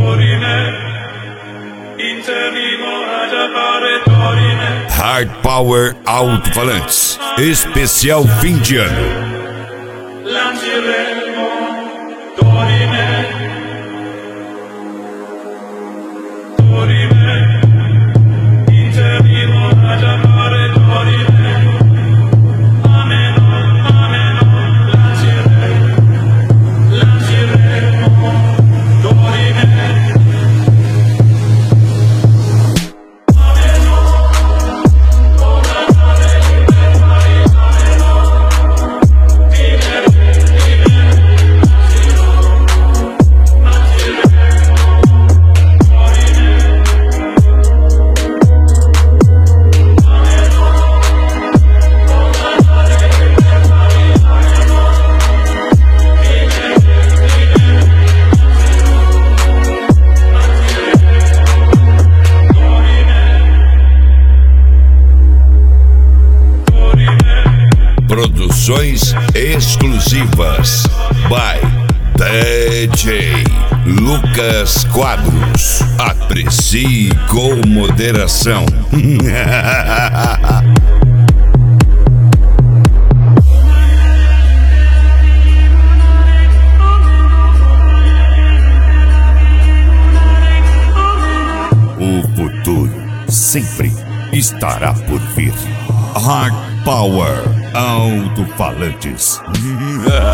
Hard Power Alto-Falantes, especial fim de ano. Produções exclusivas by DJ Lucas Quadros. Aprecie com moderação. O futuro sempre estará por vir. Hard Power Alto-Falantes.